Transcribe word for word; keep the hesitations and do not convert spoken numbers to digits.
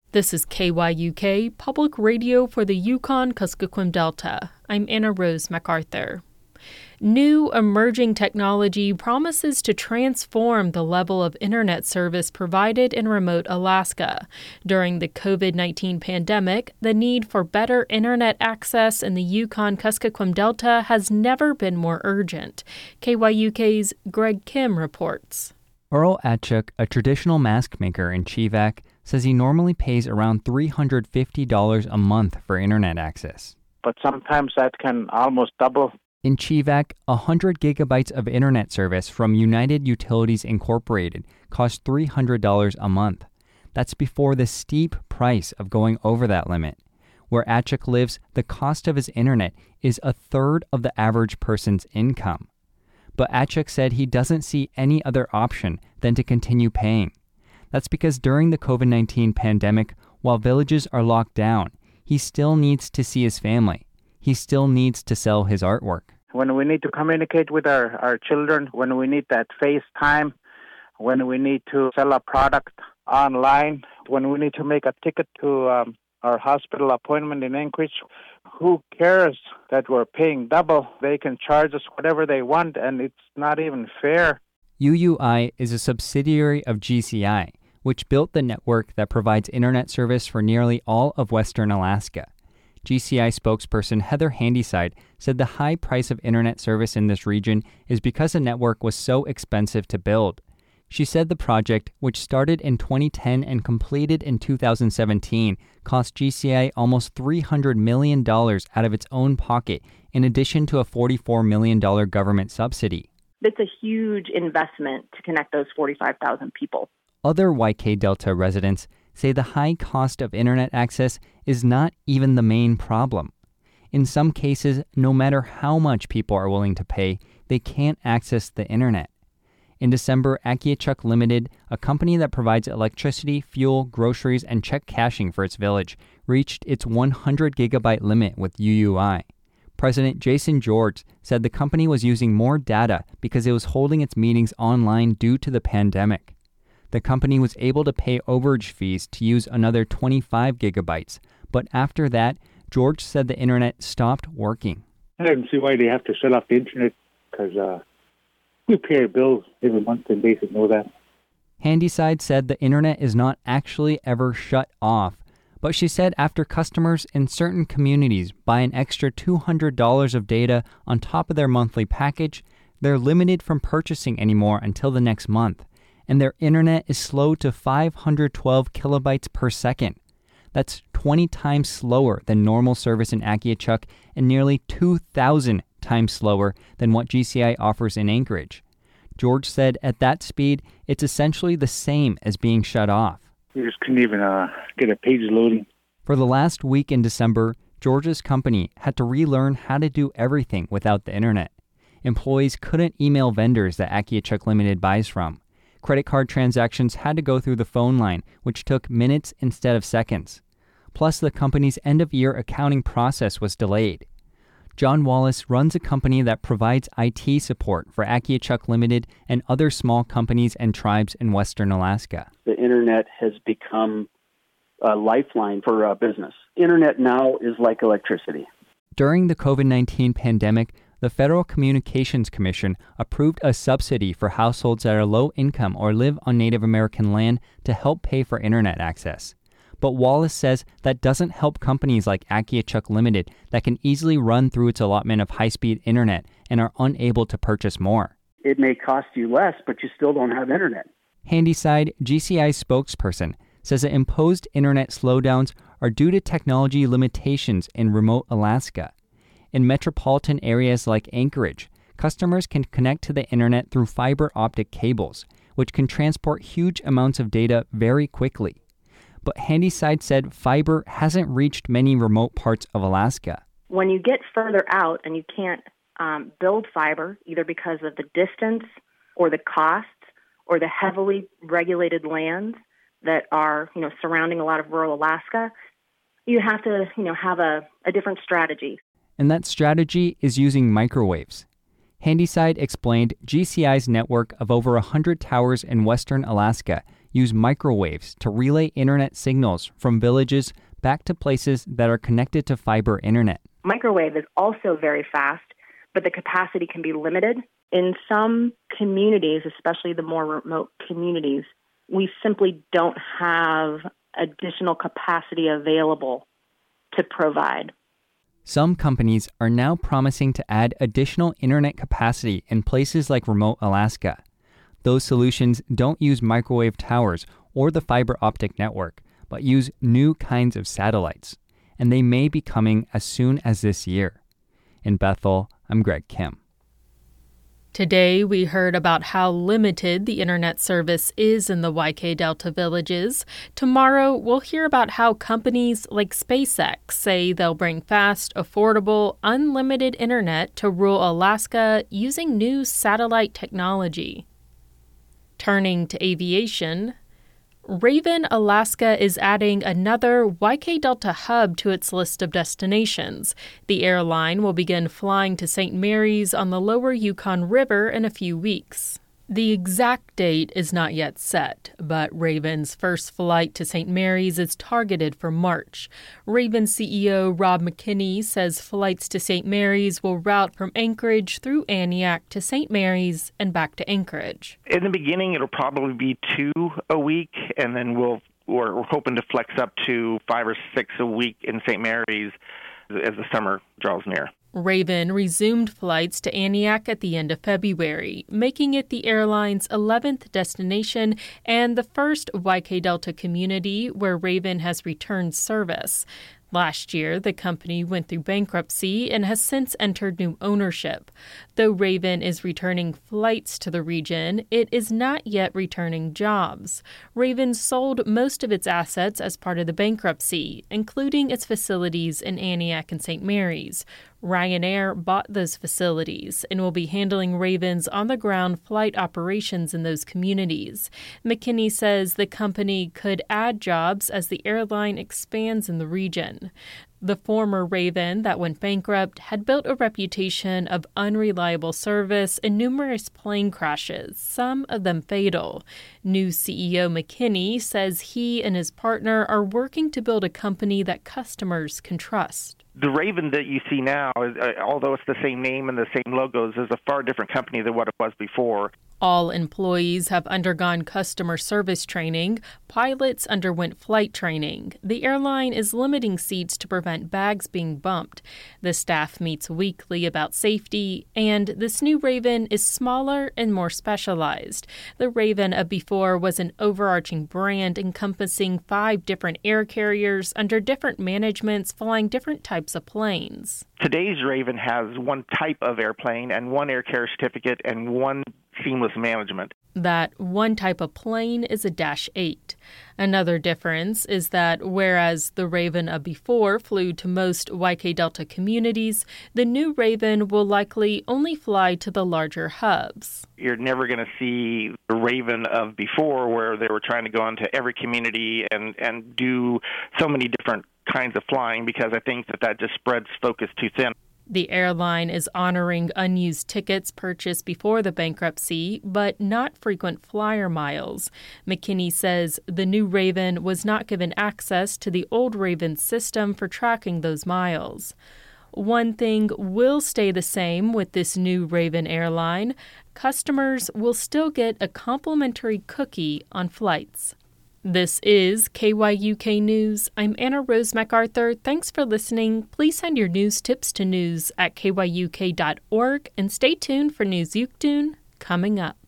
This is K Y U K, Public Radio for the Yukon-Kuskokwim Delta. I'm Anna Rose MacArthur. New emerging technology promises to transform the level of internet service provided in remote Alaska. During the covid nineteen pandemic, the need for better internet access in the Yukon-Kuskokwim Delta has never been more urgent. K Y U K's Greg Kim reports. Earl Atchuk, a traditional mask maker in Chivak, says he normally pays around three hundred fifty dollars a month for internet access. But sometimes that can almost double. In Chivak, one hundred gigabytes of internet service from United Utilities Incorporated costs three hundred dollars a month. That's before the steep price of going over that limit. Where Atchuk lives, the cost of his internet is a third of the average person's income. But Atchuk said he doesn't see any other option than to continue paying. That's because during the covid nineteen pandemic, while villages are locked down, he still needs to see his family. He still needs to sell his artwork. When we need to communicate with our, our children, when we need that FaceTime, when we need to sell a product online, when we need to make a ticket to um, our hospital appointment in Anchorage, who cares that we're paying double? They can charge us whatever they want, and it's not even fair. U U I is a subsidiary of G C I, which built the network that provides internet service for nearly all of Western Alaska. G C I spokesperson Heather Handyside said the high price of internet service in this region is because the network was so expensive to build. She said the project, which started in twenty ten and completed in two thousand seventeen, cost G C I almost three hundred million dollars out of its own pocket, in addition to a forty-four million dollars government subsidy. It's a huge investment to connect those forty-five thousand people. Other Y K Delta residents say the high cost of internet access is not even the main problem. In some cases, no matter how much people are willing to pay, they can't access the internet. In December, Akiachuk Limited, a company that provides electricity, fuel, groceries, and check cashing for its village, reached its one hundred gigabyte limit with U U I. President Jason George said the company was using more data because it was holding its meetings online due to the pandemic. The company was able to pay overage fees to use another twenty-five gigabytes, but after that, George said the internet stopped working. I don't see why they have to shut off the internet, because uh, we pay our bills every month and they should know that. Handyside said the internet is not actually ever shut off, but she said after customers in certain communities buy an extra two hundred dollars of data on top of their monthly package, they're limited from purchasing anymore until the next month, and their internet is slow to five hundred twelve kilobytes per second. That's twenty times slower than normal service in Akiachuk and nearly two thousand times slower than what G C I offers in Anchorage. George said at that speed, it's essentially the same as being shut off. We just couldn't even uh, get a page loading. For the last week in December, George's company had to relearn how to do everything without the internet. Employees couldn't email vendors that Akiachuk Limited buys from. Credit card transactions had to go through the phone line, which took minutes instead of seconds. Plus, the company's end-of-year accounting process was delayed. John Wallace runs a company that provides I T support for Akiachuk Limited and other small companies and tribes in Western Alaska. The internet has become a lifeline for uh, business. Internet now is like electricity. During the covid nineteen pandemic, the Federal Communications Commission approved a subsidy for households that are low income or live on Native American land to help pay for internet access. But Wallace says that doesn't help companies like Akiachuk Limited that can easily run through its allotment of high-speed internet and are unable to purchase more. It may cost you less, but you still don't have internet. Handyside, G C I spokesperson, says that imposed internet slowdowns are due to technology limitations in remote Alaska. In metropolitan areas like Anchorage, customers can connect to the internet through fiber optic cables, which can transport huge amounts of data very quickly. But Handyside said fiber hasn't reached many remote parts of Alaska. When you get further out and you can't um, build fiber, either because of the distance or the cost or the heavily regulated lands that are, you know, surrounding a lot of rural Alaska, you have to, you know, have a, a different strategy. And that strategy is using microwaves. Handyside explained G C I's network of over one hundred towers in western Alaska use microwaves to relay internet signals from villages back to places that are connected to fiber internet. Microwave is also very fast, but the capacity can be limited. In some communities, especially the more remote communities, we simply don't have additional capacity available to provide. Some companies are now promising to add additional internet capacity in places like remote Alaska. Those solutions don't use microwave towers or the fiber optic network, but use new kinds of satellites, and they may be coming as soon as this year. In Bethel, I'm Greg Kim. Today, we heard about how limited the internet service is in the Y K Delta villages. Tomorrow, we'll hear about how companies like SpaceX say they'll bring fast, affordable, unlimited internet to rural Alaska using new satellite technology. Turning to aviation, Raven Alaska is adding another Y K Delta hub to its list of destinations. The airline will begin flying to Saint Mary's on the lower Yukon River in a few weeks. The exact date is not yet set, but Raven's first flight to Saint Mary's is targeted for March. Raven C E O Rob McKinney says flights to Saint Mary's will route from Anchorage through Aniak to Saint Mary's and back to Anchorage. In the beginning, it'll probably be two a week, and then we'll, we're, we're hoping to flex up to five or six a week in Saint Mary's as the summer draws near. Raven resumed flights to Aniak at the end of February, making it the airline's eleventh destination and the first Y K Delta community where Raven has returned service. Last year, the company went through bankruptcy and has since entered new ownership. Though Raven is returning flights to the region, it is not yet returning jobs. Raven sold most of its assets as part of the bankruptcy, including its facilities in Aniak and Saint Mary's. Ryanair bought those facilities and will be handling Raven's on-the-ground flight operations in those communities. McKinney says the company could add jobs as the airline expands in the region. The former Raven that went bankrupt had built a reputation of unreliable service and numerous plane crashes, some of them fatal. New C E O McKinney says he and his partner are working to build a company that customers can trust. The Raven that you see now, is, uh, although it's the same name and the same logos, is a far different company than what it was before. All employees have undergone customer service training. Pilots underwent flight training. The airline is limiting seats to prevent bags being bumped. The staff meets weekly about safety, and this new Raven is smaller and more specialized. The Raven of before was an overarching brand encompassing five different air carriers under different managements flying different types of planes. Today's Raven has one type of airplane and one air carrier certificate and one seamless management. That one type of plane is a Dash eight. Another difference is that whereas the Raven of before flew to most Y K Delta communities, the new Raven will likely only fly to the larger hubs. You're never going to see the Raven of before where they were trying to go into every community and, and do so many different kinds of flying, because I think that that just spreads focus too thin. The airline is honoring unused tickets purchased before the bankruptcy, but not frequent flyer miles. McKinney says the new Raven was not given access to the old Raven system for tracking those miles. One thing will stay the same with this new Raven airline. Customers will still get a complimentary cookie on flights. This is K Y U K News. I'm Anna Rose MacArthur. Thanks for listening. Please send your news tips to news at K Y U K dot org and stay tuned for News Yukdun coming up.